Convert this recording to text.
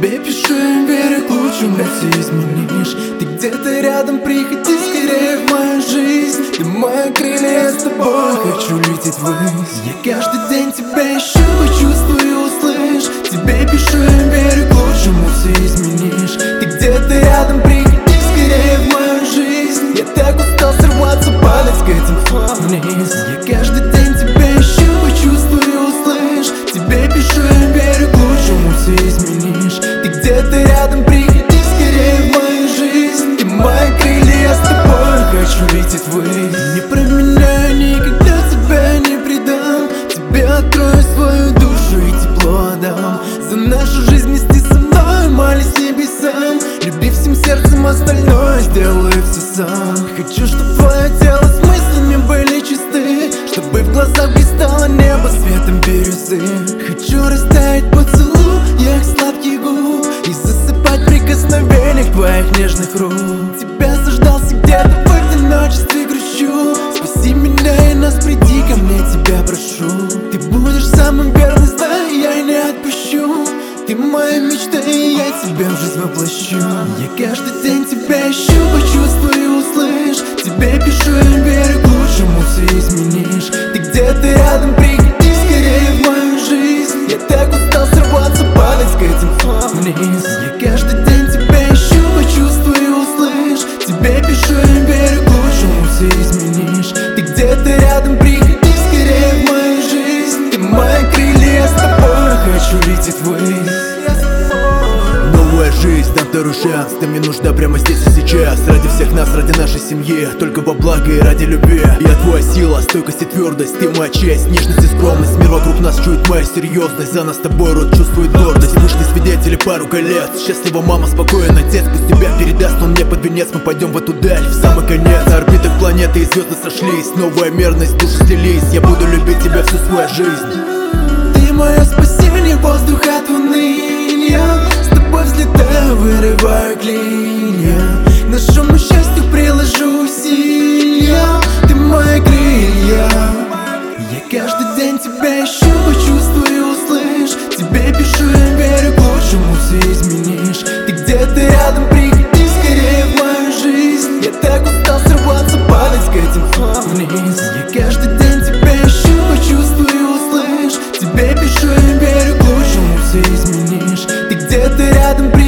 Тебе пишу и верю к лучшему, все изменишь. Ты где-то рядом, приходи скорее в мою жизнь. Ты мои крылья, я с тобой хочу лететь ввысь. Я каждый день тебя ищу, почувствую, услышь. Тебе пишу и верю к лучшему, все изменишь. Ты где-то рядом, приходи скорее в мою жизнь. Я так устал срываться, падать к этим вниз. Я каждый день тебя ищу, почувствую, услышь. Тебе пишу и верю к лучшему, все изменишь. Ты где-то рядом, приходи скорее в мою жизнь. Ты мои крылья, я с тобой хочу лететь ввысь. Не променяю, никогда тебя не предам. Тебе открою свою душу и тепло отдам. За нашу жизнь вместе со мной молись небесам. Люби всем сердцем, остальное сделаю все сам. Хочу, чтоб твое тело с мыслями были чисты, чтобы в глазах блистало небо светом бирюзы. Хочу растаять поцелуях сладких губ и засыпать прикосновениях твоих нежных рук. Тебя заждался где-то в одиночестве, грущу. Спаси меня и нас, приди ко мне, тебя прошу. Ты будешь самым верным, знай, я не отпущу. Ты моя мечта, и я тебя в жизнь воплощу. Я каждый день тебя ищу, почувствую, услышь. Тебе пишу и верю к лучшему, все изменишь. Ты где-то рядом, приходи скорее в мою жизнь. Я так устал срываться, падать к этим вниз. Я каждый день тебя ищу, почувствую, услышь. Тебе пишу и верю к лучшему, все изменишь. Ты где-то рядом, приходи скорее в мою жизнь. Ты мои крылья, я с тобой хочу лететь ввысь. Новая жизнь, дам второй шанс. Ты мне нужна прямо здесь и сейчас. Ради всех нас, ради нашей семьи. Только во благо и ради любви. Я твоя сила, стойкость и твердость. Ты моя честь, нежность и скромность. Мир вокруг нас чует моя серьезность. За нас с тобой род чувствует гордость. Вышли свидетели пару колец. Счастлива мама, спокоен отец. Пусть тебя передаст он мне под венец. Мы пойдем в эту даль, в самый конец. На орбитах планеты и звезды сошлись. Новая мерность, души слились. Я буду любить тебя всю свою жизнь. Ты мое спасение, воздух от уныния. С тобой взлетаю, вырываю клинья. К нашему счастью приложу усилия. Ты мои крылья. Я каждый день тебя ищу, почувствую, услышь. Тебе пишу и верю к лучшему, все изменишь. Ты где-то рядом, приходи скорее в мою жизнь. Я так устал срываться, падать к этим вниз. Я каждый день тебя ищу, почувствую, услышь. Тебе пишу и верю к лучшему, все изменишь. Ты где-то рядом,